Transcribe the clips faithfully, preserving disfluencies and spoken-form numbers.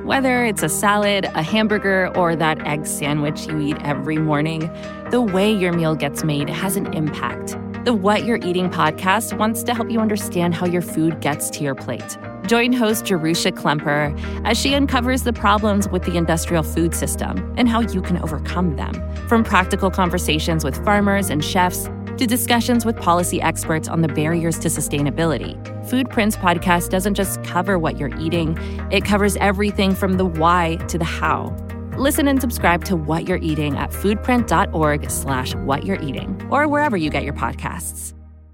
Whether it's a salad, a hamburger, or that egg sandwich you eat every morning, the way your meal gets made has an impact. The What You're Eating podcast wants to help you understand how your food gets to your plate. Join host Jerusha Klemper as she uncovers the problems with the industrial food system and how you can overcome them. From practical conversations with farmers and chefs to discussions with policy experts on the barriers to sustainability, Foodprints podcast doesn't just cover what you're eating, it covers everything from the why to the how. Listen and subscribe to What You're Eating at foodprint.org slash what you're eating or wherever you get your podcasts.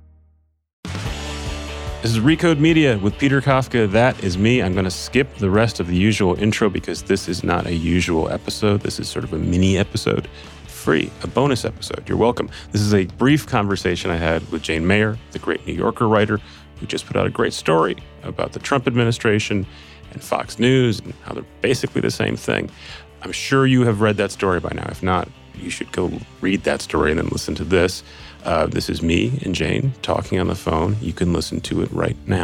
This is Recode Media with Peter Kafka. That is me. I'm going to skip the rest of the usual intro because this is not a usual episode. This is sort of a mini episode. Free, a bonus episode. You're welcome. This is a brief conversation I had with Jane Mayer, the great New Yorker writer, who just put out a great story about the Trump administration and Fox News and how they're basically the same thing. I'm sure you have read that story by now. If not, you should go read that story and then listen to this. Uh, this is me and Jane talking on the phone. You can listen to it right now.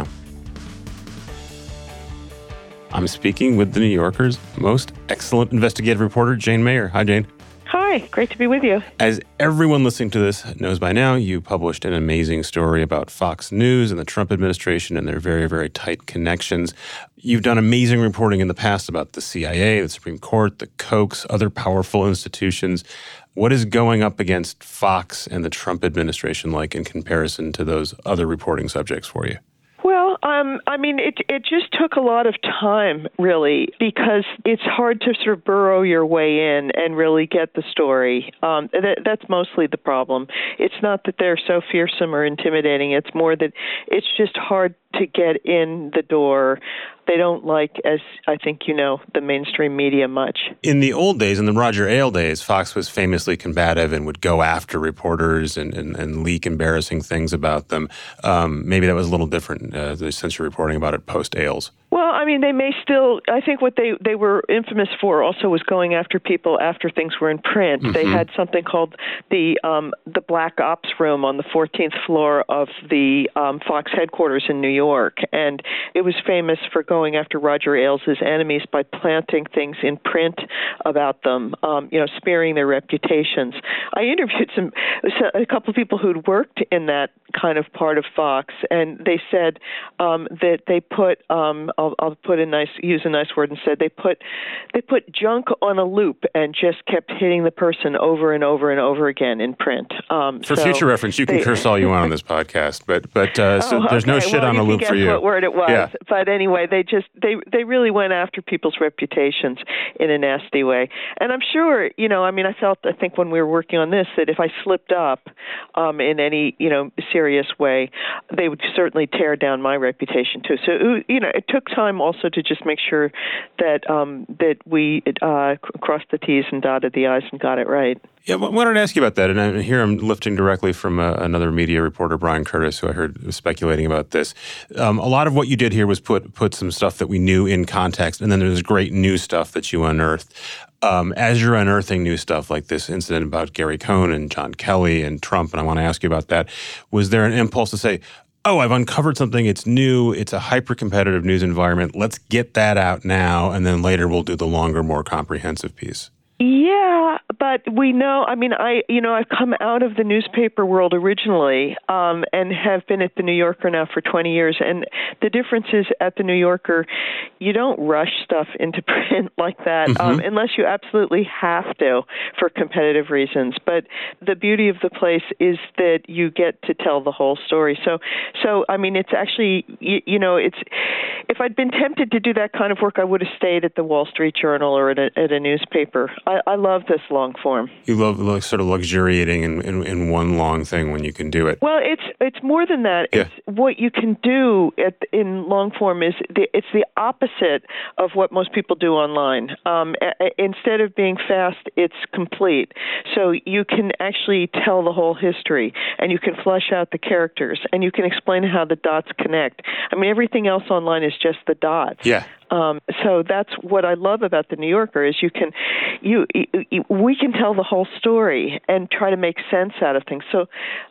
I'm speaking with the New Yorker's most excellent investigative reporter, Jane Mayer. Hi, Jane. Hi, great to be with you. As everyone listening to this knows by now, you published an amazing story about Fox News and the Trump administration and their very, very tight connections. You've done amazing reporting in the past about the C I A, the Supreme Court, the Kochs, other powerful institutions. What is going up against Fox and the Trump administration like in comparison to those other reporting subjects for you? Well, um, I mean, it it just took a lot of time, really, because it's hard to sort of burrow your way in and really get the story. Um, that, that's mostly the problem. It's not that they're so fearsome or intimidating. It's more that it's just hard to get in the door. They don't like, as I think you know, the mainstream media much. In the old days, in the Roger Ailes days, Fox was famously combative and would go after reporters and, and, and leak embarrassing things about them. Um, maybe that was a little different uh, since you're reporting about it post-Ailes. Well, I mean, they may still, I think what they, they were infamous for also was going after people after things were in print. Mm-hmm. They had something called the um, the Black Ops Room on the fourteenth floor of the um, Fox headquarters in New York. And it was famous for going after Roger Ailes' enemies by planting things in print about them, um, you know, smearing their reputations. I interviewed some a couple of people who'd worked in that kind of part of Fox, and they said um, that they put um, I'll, I'll put a nice use a nice word and said they put they put junk on a loop and just kept hitting the person over and over and over again in print. Um, for so future reference, you can they, curse all you want on this podcast, but but uh, so oh, there's okay. no shit well, on you a loop can for guess you. What word it was? Yeah. But anyway, they just they they really went after people's reputations in a nasty way. And I'm sure, you know, I mean, I felt I think when we were working on this that if I slipped up um, in any you know serious way, they would certainly tear down my reputation too. So you know, it took time also to just make sure that um, that we uh, crossed the T's and dotted the I's and got it right. Yeah, I wanted to ask you about that, and I, here I'm lifting directly from uh, another media reporter, Brian Curtis, who I heard was speculating about this. Um, a lot of what you did here was put put some stuff that we knew in context, and then there's great new stuff that you unearthed. Um, as you're unearthing new stuff like this incident about Gary Cohn and John Kelly and Trump, and I want to ask you about that, was there an impulse to say, oh, I've uncovered something, it's new, it's a hyper-competitive news environment, let's get that out now, and then later we'll do the longer, more comprehensive piece? Yeah, but we know, I mean, I, you know, I've come out of the newspaper world originally um, and have been at the New Yorker now for twenty years. And the difference is at the New Yorker, you don't rush stuff into print like that mm-hmm. um, unless you absolutely have to for competitive reasons. But the beauty of the place is that you get to tell the whole story. So, so I mean, it's actually, you, you know, it's, if I'd been tempted to do that kind of work, I would have stayed at the Wall Street Journal or at a, at a newspaper. I, I love this long form. You love like, sort of luxuriating in, in, in one long thing when you can do it. Well, it's it's more than that. Yeah. It's what you can do at, in long form is the, it's the opposite of what most people do online. Um, a, instead of being fast, it's complete. So you can actually tell the whole history, and you can flesh out the characters, and you can explain how the dots connect. I mean, everything else online is just the dots. Yeah. Um, so that's what I love about the New Yorker is you can, you, you we can tell the whole story and try to make sense out of things. So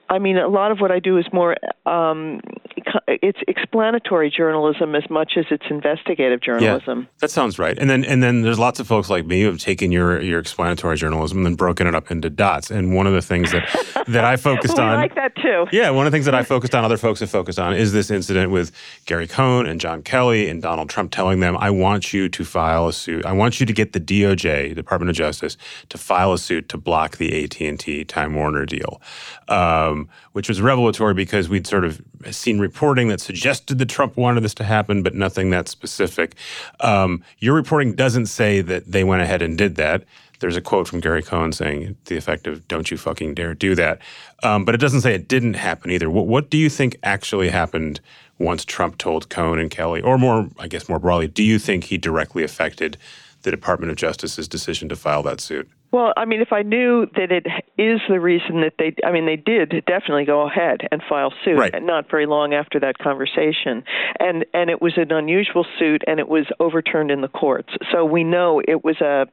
I mean, a lot of what I do is more, um, it's explanatory journalism as much as it's investigative journalism. Yeah, that sounds right. And then and then there's lots of folks like me who have taken your your explanatory journalism and then broken it up into dots. And one of the things that, that I focused we on... I like that too. Yeah, one of the things that I focused on, other folks have focused on, is this incident with Gary Cohn and John Kelly and Donald Trump telling them, I want you to file a suit. I want you to get the D O J, Department of Justice, to file a suit to block the A T and T Time Warner deal, um, which was revelatory because we'd sort of seen reporting that suggested that Trump wanted this to happen, but nothing that specific. Um, your reporting doesn't say that they went ahead and did that. There's a quote from Gary Cohn saying to the effect of, don't you fucking dare do that. Um, but it doesn't say it didn't happen either. What, what do you think actually happened once Trump told Cohn and Kelly, or more, I guess more broadly, do you think he directly affected the Department of Justice's decision to file that suit? Well, I mean, if I knew that it is the reason that they, I mean, they did definitely go ahead and file suit, right. and not very long after that conversation. And and it was an unusual suit, and it was overturned in the courts. So we know it was a,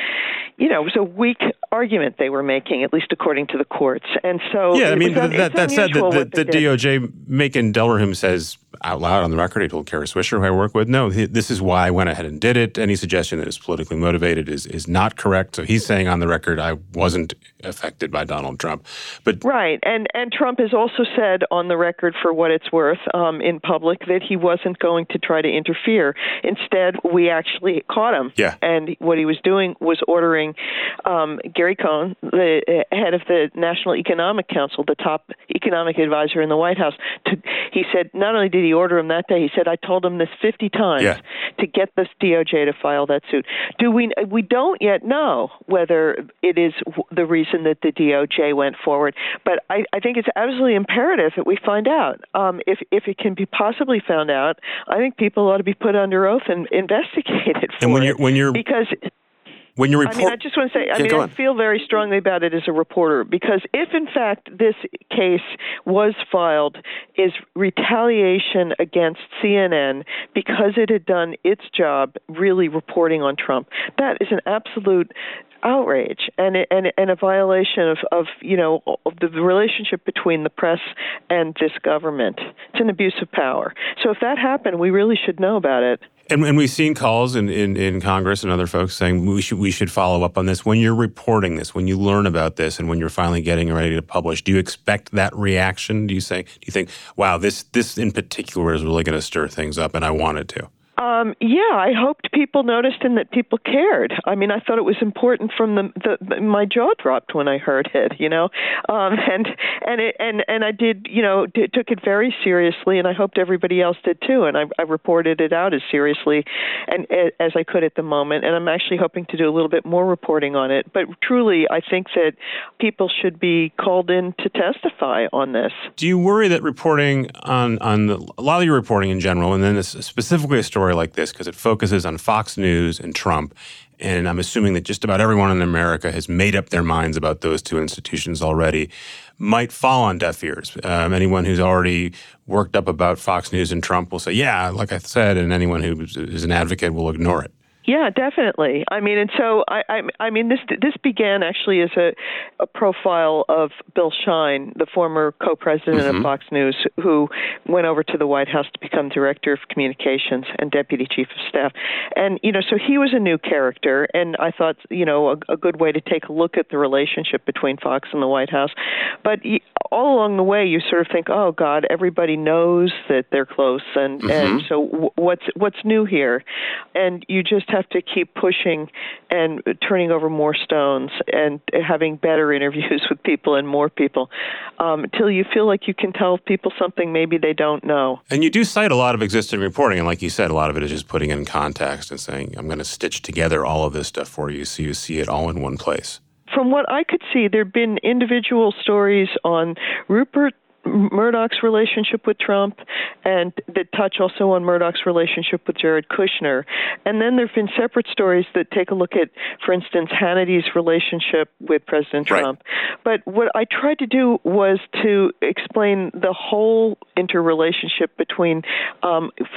you know, it was a weak argument they were making, at least according to the courts. And so yeah, I mean, was, that, that said, the, the, the did. D O J, Macon Delrahim says out loud on the record, he told Kara Swisher, who I work with, no, he, this is why I went ahead and did it. Any suggestion that it's politically motivated is is not correct. So he's saying on the record, I wasn't affected by Donald Trump. But right, and and Trump has also said on the record, for what it's worth, um, in public, that he wasn't going to try to interfere. Instead, we actually caught him. Yeah. And what he was doing was ordering um, Gary Cohn, the head of the National Economic Council, the top economic advisor in the White House, to, he said not only did he order him that day, he said, I told him this fifty times yeah. to get this D O J to file that suit. Do we? We don't yet know whether it is the reason that the D O J went forward, but I, I think it's absolutely imperative that we find out. Um, if if it can be possibly found out, I think people ought to be put under oath and investigated for and when it. You're, when you're because. When you report, I mean, I just want to say, I yeah, mean, I feel very strongly about it as a reporter, because if, in fact, this case was filed as retaliation against C N N because it had done its job really reporting on Trump, that is an absolute outrage and and and a violation of, of you know of the relationship between the press and this government. It's an abuse of power. So if that happened, we really should know about it. And, and we've seen calls in, in, in Congress and other folks saying we should we should follow up on this. When you're reporting this, when you learn about this, and when you're finally getting ready to publish, do you expect that reaction? Do you say, do you think, wow, this this in particular is really going to stir things up, and I want it to? Um, yeah, I hoped people noticed and that people cared. I mean, I thought it was important from the, the my jaw dropped when I heard it, you know, um, and and it, and and I did, you know, d- took it very seriously, and I hoped everybody else did too. And I, I reported it out as seriously and as I could at the moment. And I'm actually hoping to do a little bit more reporting on it. But truly, I think that people should be called in to testify on this. Do you worry that reporting on on the, a lot of your reporting in general, and then this, specifically a story like this, because it focuses on Fox News and Trump, and I'm assuming that just about everyone in America has made up their minds about those two institutions already, might fall on deaf ears. Um, anyone who's already worked up about Fox News and Trump will say, yeah, like I said, and anyone who is an advocate will ignore it. Yeah, definitely. I mean, and so I, I, I mean, this this began actually as a, a profile of Bill Shine, the former co-president mm-hmm. of Fox News, who went over to the White House to become director of communications and deputy chief of staff. And you know, so he was a new character, and I thought, you know, a, a good way to take a look at the relationship between Fox and the White House. But all along the way, you sort of think, oh God, everybody knows that they're close, and mm-hmm. and so w- what's what's new here? And you just have to keep pushing and turning over more stones and having better interviews with people and more people um, until you feel like you can tell people something maybe they don't know. And you do cite a lot of existing reporting, and like you said, a lot of it is just putting it in context and saying, I'm going to stitch together all of this stuff for you so you see it all in one place. From what I could see, there have been individual stories on Rupert Murdoch's relationship with Trump, and that touch also on Murdoch's relationship with Jared Kushner. And then there have been separate stories that take a look at, for instance, Hannity's relationship with President Trump. Right. But what I tried to do was to explain the whole interrelationship between um, F-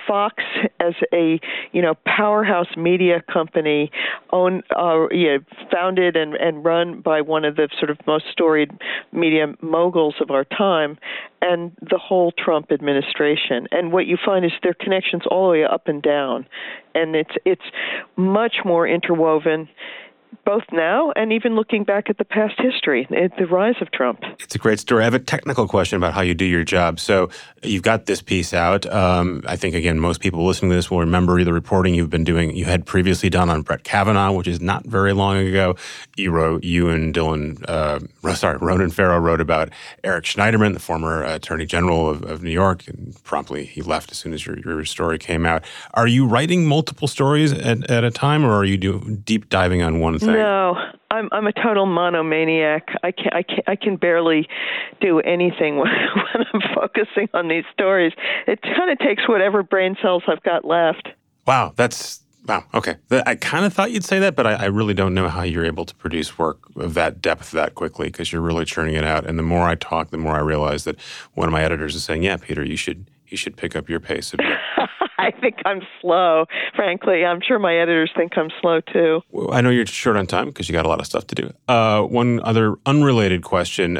Fox as a, you know, powerhouse media company, owned, uh, you know, founded and, and run by one of the sort of most storied media moguls of our time, and the whole Trump administration. And what you find is there are connections all the way up and down, and it's it's much more interwoven, both now and even looking back at the past history, the rise of Trump. It's a great story. I have a technical question about how you do your job. So you've got this piece out. Um, I think, again, most people listening to this will remember the reporting you've been doing, you had previously done on Brett Kavanaugh, which is not very long ago. You wrote, you and Dylan, uh, sorry, Ronan Farrow wrote about Eric Schneiderman, the former Attorney General of, of New York, and promptly he left as soon as your, your story came out. Are you writing multiple stories at, at a time, or are you doing deep diving on one thing? No, I'm I'm a total monomaniac. I can I can I can barely do anything when, when I'm focusing on these stories. It kind of takes whatever brain cells I've got left. Wow, that's wow. Okay, I kind of thought you'd say that, but I, I really don't know how you're able to produce work of that depth that quickly, because you're really churning it out. And the more I talk, the more I realize that one of my editors is saying, "Yeah, Peter, you should you should pick up your pace a bit." I think I'm slow, frankly. I'm sure my editors think I'm slow, too. Well, I know you're short on time because you got a lot of stuff to do. Uh, one other unrelated question.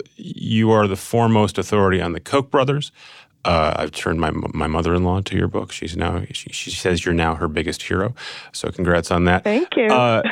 You are the foremost authority on the Koch brothers. Uh, I've turned my my mother-in-law to your book. She's now she, she says you're now her biggest hero. So congrats on that. Thank you. Uh,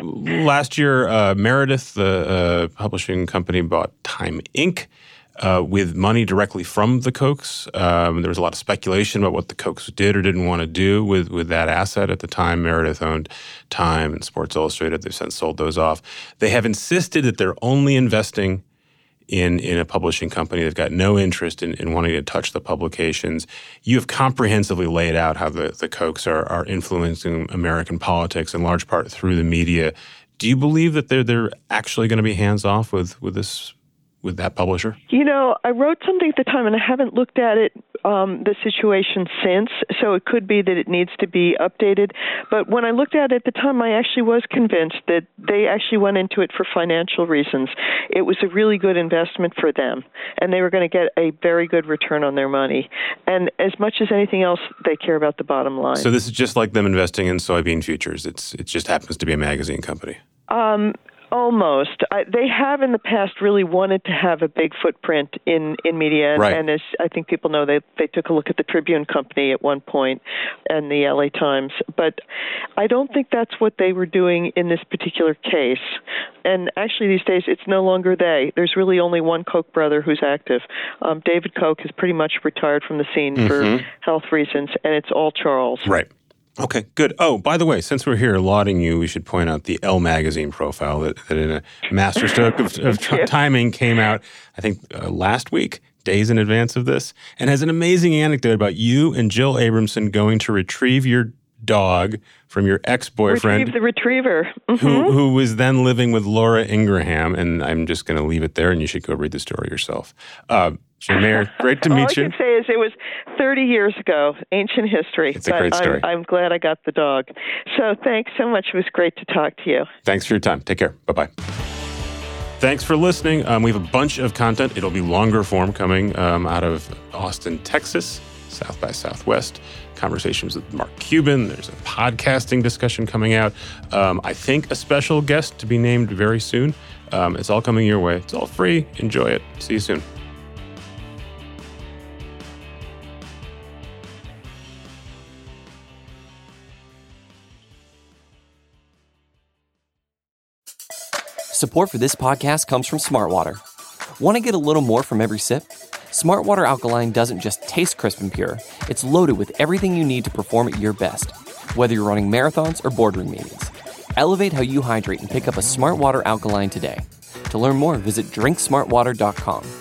last year, uh, Meredith, the uh, publishing company, bought Time Incorporated. Uh, with money directly from the Kochs. Um, there was a lot of speculation about what the Kochs did or didn't want to do with, with that asset. At the time, Meredith owned Time and Sports Illustrated. They've since sold those off. They have insisted that they're only investing in, in a publishing company. They've got no interest in, in wanting to touch the publications. You have comprehensively laid out how the, the Kochs are, are influencing American politics in large part through the media. Do you believe that they're, they're actually going to be hands-off with, with this with that publisher? You know, I wrote something at the time, and I haven't looked at it, um, the situation since, so it could be that it needs to be updated. But when I looked at it at the time, I actually was convinced that they actually went into it for financial reasons. It was a really good investment for them, and they were going to get a very good return on their money. And as much as anything else, they care about the bottom line. So this is just like them investing in soybean futures. It's It just happens to be a magazine company. Um Almost. I, they have in the past really wanted to have a big footprint in, in media. And, right. and as I think people know, they, they took a look at the Tribune Company at one point and the L A Times. But I don't think that's what they were doing in this particular case. And actually these days, it's no longer they. There's really only one Koch brother who's active. Um, David Koch has pretty much retired from the scene mm-hmm. for health reasons, and it's all Charles. Right. Okay, good. Oh, by the way, since we're here lauding you, we should point out the Elle magazine profile that, that in a masterstroke of, of t- timing came out, I think, uh, last week, days in advance of this, and has an amazing anecdote about you and Jill Abramson going to retrieve your dog from your ex-boyfriend. Retrieve the retriever. Mm-hmm. Who, who was then living with Laura Ingraham, and I'm just going to leave it there, and you should go read the story yourself. Uh, Jane Mayer, great to meet All you. All I can say is it was thirty years ago, ancient history. It's a great story. I'm, I'm glad I got the dog. So thanks so much. It was great to talk to you. Thanks for your time. Take care. Bye-bye. Thanks for listening. Um, we have a bunch of content. It'll be longer form coming um, out of Austin, Texas, South by Southwest. Conversations with Mark Cuban. There's a podcasting discussion coming out. Um, I think a special guest to be named very soon. Um, it's all coming your way. It's all free. Enjoy it. See you soon. Support for this podcast comes from Smartwater. Want to get a little more from every sip? Smartwater Alkaline doesn't just taste crisp and pure. It's loaded with everything you need to perform at your best, whether you're running marathons or boardroom meetings. Elevate how you hydrate and pick up a Smartwater Alkaline today. To learn more, visit drink smart water dot com.